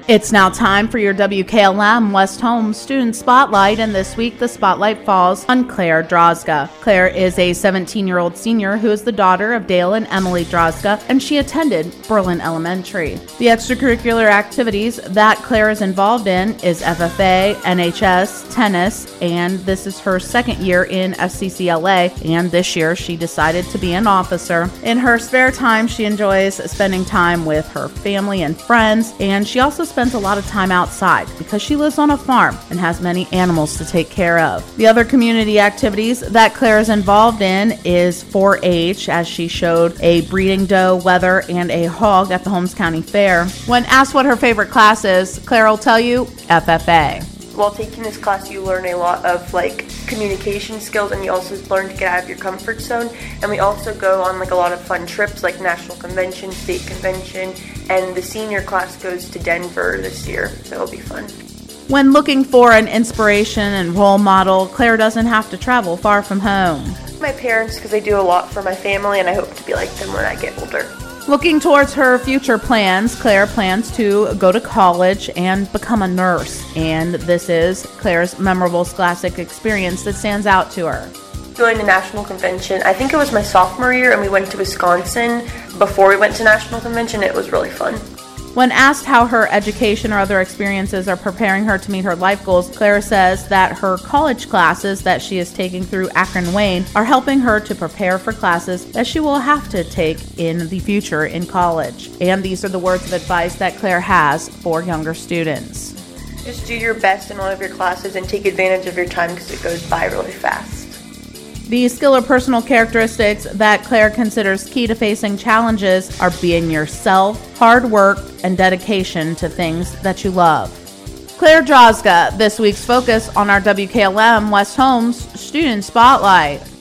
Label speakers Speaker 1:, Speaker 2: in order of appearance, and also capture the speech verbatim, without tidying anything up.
Speaker 1: It's now time for your W K L M West Home Student Spotlight, and this week the spotlight falls on Claire Drozga. Claire is a seventeen-year-old senior who is the daughter of Dale and Emily Drozga, and she attended Berlin Elementary. The extracurricular activities that Claire is involved in is F F A, N H S, tennis, and this is her second year in F C C L A, and this year she decided to be an officer. In her spare time, she enjoys spending time with her family and friends, and she also spends a lot of time outside because she lives on a farm and has many animals to take care of. The other community activities that Claire is involved in is four H, as she showed a breeding doe, wether, and a hog at the Holmes County Fair. When asked what her favorite class is, Claire will tell you F F A.
Speaker 2: While taking this class, you learn a lot of like communication skills, and you also learn to get out of your comfort zone. And we also go on like a lot of fun trips, like national convention, state convention, and the senior class goes to Denver this year, so it'll be fun.
Speaker 1: When looking for an inspiration and role model, Claire doesn't have to travel far from home.
Speaker 2: My parents, because they do a lot for my family, and I hope to be like them when I get older.
Speaker 1: Looking towards her future plans, Claire plans to go to college and become a nurse. And this is Claire's memorable scholastic experience that stands out to her.
Speaker 2: Going to national convention, I think it was my sophomore year, and we went to Wisconsin before we went to national convention. It was really fun.
Speaker 1: When asked how her education or other experiences are preparing her to meet her life goals, Claire says that her college classes that she is taking through Akron Wayne are helping her to prepare for classes that she will have to take in the future in college. And these are the words of advice that Claire has for younger students.
Speaker 2: Just do your best in all of your classes and take advantage of your time because it goes by really fast.
Speaker 1: The skill or personal characteristics that Claire considers key to facing challenges are being yourself, hard work, and dedication to things that you love. Claire Drozga, this week's focus on our W K L M West Homes Student Spotlight.